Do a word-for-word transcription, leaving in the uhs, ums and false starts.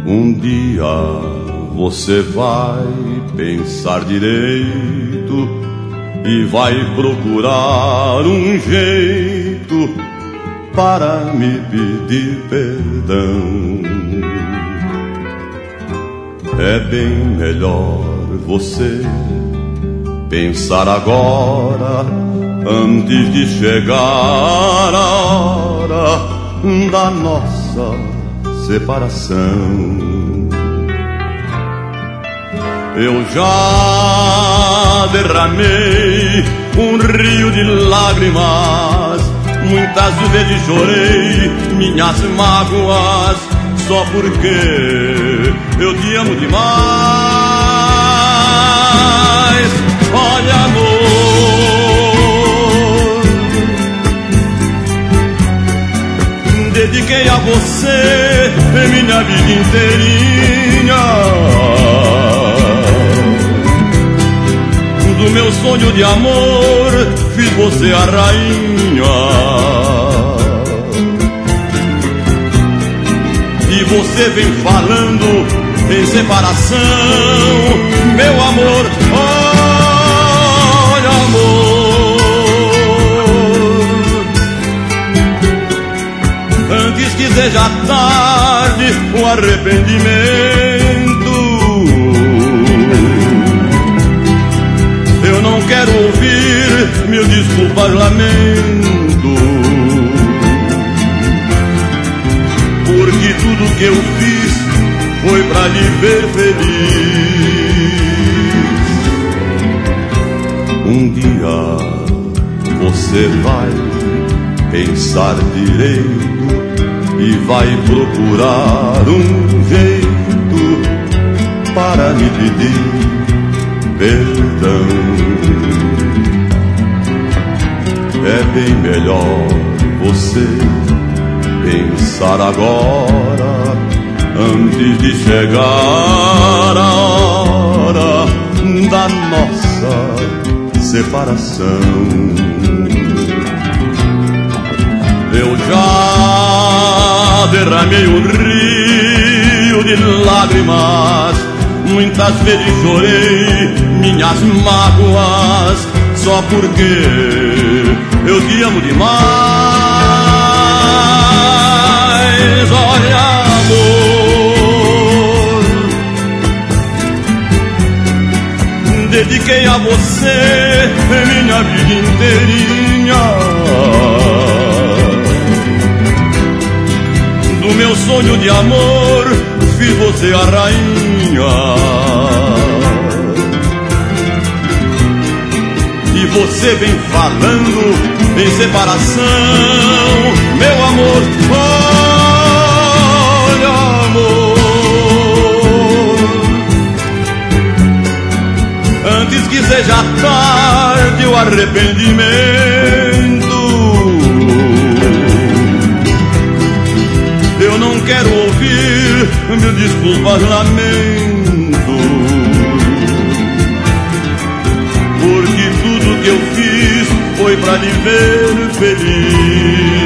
Um dia você vai pensar direito e vai procurar um jeito para me pedir perdão. É bem melhor você pensar agora, antes de chegar a hora da nossa separação. Eu já derramei um rio de lágrimas, muitas vezes chorei minhas mágoas, só porque eu te amo demais. Olha, amor, dediquei a você minha vida inteirinha. Do meu sonho de amor fiz você a rainha. E você vem falando em separação, meu amor. Olha, amor, antes que seja tarde o arrependimento. Eu não quero ouvir mil desculpas, lamento, porque tudo que eu fiz foi pra lhe ver feliz. Um dia você vai pensar direito e vai procurar um jeito para me pedir perdão. É bem melhor você pensar agora, antes de chegar a hora da nossa separação. Eu já derramei um rio de lágrimas, muitas vezes chorei minhas mágoas, só porque eu te amo demais. Olha, amor, dediquei a você minha vida inteirinha. Do meu sonho de amor fiz você a rainha. E você vem falando em separação, meu amor. Olha, amor, antes que seja tarde o arrependimento. Eu não quero ouvir mil desculpas, lamento, porque tudo que eu fiz foi pra lhe ver feliz.